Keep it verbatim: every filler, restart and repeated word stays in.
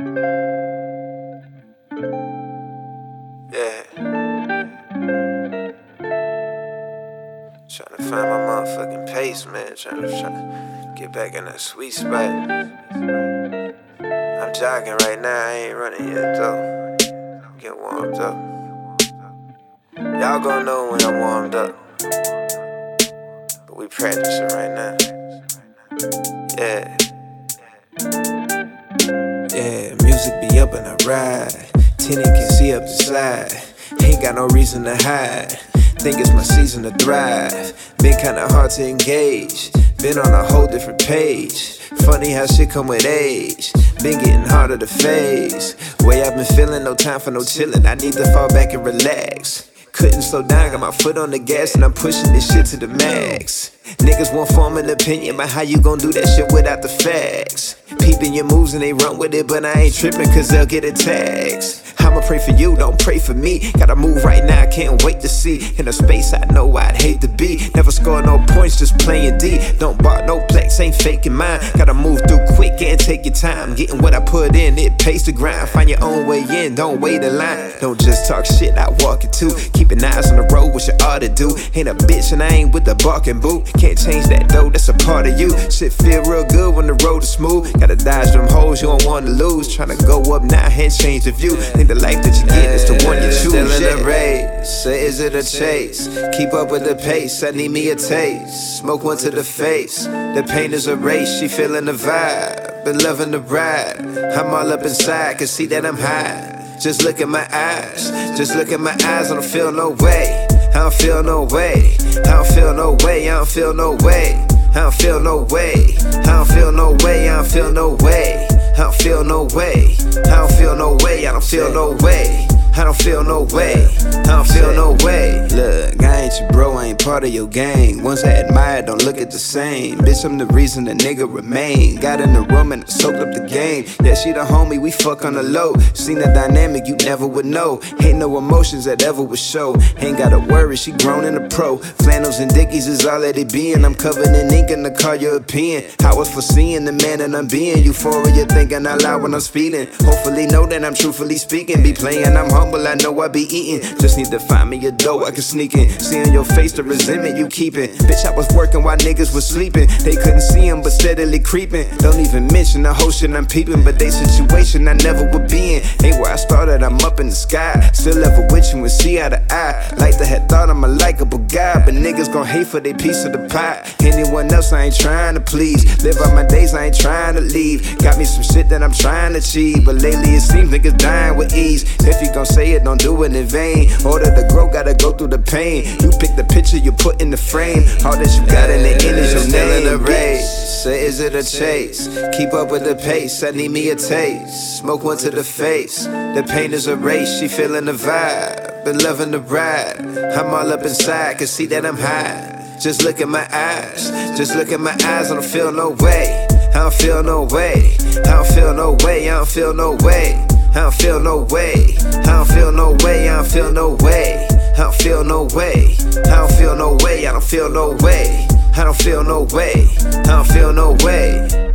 Yeah. Tryna find my motherfucking pace, man. Tryna try get back in that sweet spot. I'm jogging right now, I ain't running yet though. Get warmed up. Y'all gon' know when I'm warmed up. But we practicing right now. Yeah. Yeah, music be up and I ride. Tenant can see up the slide. Ain't got no reason to hide. Think it's my season to thrive. Been kinda hard to engage. Been on a whole different page. Funny how shit come with age. Been getting harder to phase. Way I've been feeling, no time for no chillin'. I need to fall back and relax. Couldn't slow down, got my foot on the gas and I'm pushing this shit to the max. Niggas won't form an opinion about how you gon' do that shit without the facts. Peeping your moves and they run with it, but I ain't tripping cause they'll get attacks. I'ma pray for you, don't pray for me. Gotta move right now, can't wait to see. In a space I know I'd hate to be. Never score no points, just playing D. Don't bar no plex, ain't faking mine. Gotta move through quick and take your time. Getting what I put in, it pays the grind. Find your own way in, don't wait in line. Don't just talk shit, I walk it too. Keeping eyes on the road, what you ought to do. Ain't a bitch and I ain't with the barking boot. Can't change that though, that's a part of you. Shit feel real good when the road is smooth. Gotta dodge them hoes, you don't wanna lose. Tryna go up now and change the view. Think the life that you get is the one you choose. Still in the race, say is it a chase? Keep up with the pace, I need me a taste. Smoke one to the face, the pain is a race. She feeling the vibe, been loving the ride. I'm all up inside, can see that I'm high. Just look at my eyes, just look at my eyes, I don't feel no way. I don't feel no way, I don't feel no way, I don't feel no way. I don't feel no way, I don't feel no way, I don't feel no way. I don't feel no way, I don't feel no way, I don't feel no way. I don't feel no way, I don't feel no way. Look, I ain't your bro, I ain't part of your gang. Ones I admire don't look at the same. Bitch, I'm the reason the nigga remain. Got in the room and soaked up the game. Yeah, she the homie, we fuck on the low. Seen the dynamic you never would know. Ain't no emotions that ever would show. Ain't gotta worry, she grown in a pro. Flannels and dickies is all that it be. And I'm covered in ink in the car European. I was foreseeing the man that I'm being. Euphoria thinking out loud when I'm speeding. Hopefully know that I'm truthfully speaking. Be playing, I'm humble. I know I be eating. Just need to find me a dough I can sneak in. See on your face the resentment you keepin'. Bitch, I was working while niggas was sleeping. They couldn't see him but steadily creeping. Don't even mention the whole shit I'm peeping. But they situation I never would be in. Ain't where I started, I'm up in the sky. Still level with you and see eye to eye. Like the had thought I'm a likable guy. But niggas gon' hate for they piece of the pie. Anyone else I ain't trying to please. Live out my days, I ain't trying to leave. Got me some shit that I'm trying to achieve. But lately it seems niggas dying with ease. If you gon' say it, don't do it in vain. Order to grow, gotta go through the pain. You pick the picture, you put in the frame. All that you got in the end is your name. Still in the race, say is it a chase? Keep up with the pace, I need me a taste. Smoke one to the face, the pain is a race. She feeling the vibe, been loving the ride. I'm all up inside, can see that I'm high. Just look at my eyes, just look at my eyes, I don't feel no way. I don't feel no way, I don't feel no way, I don't feel no way. I don't feel no way, I don't feel no way, I don't feel no way. I don't feel no way, I don't feel no way, I don't feel no way. I don't feel no way, I don't feel no way.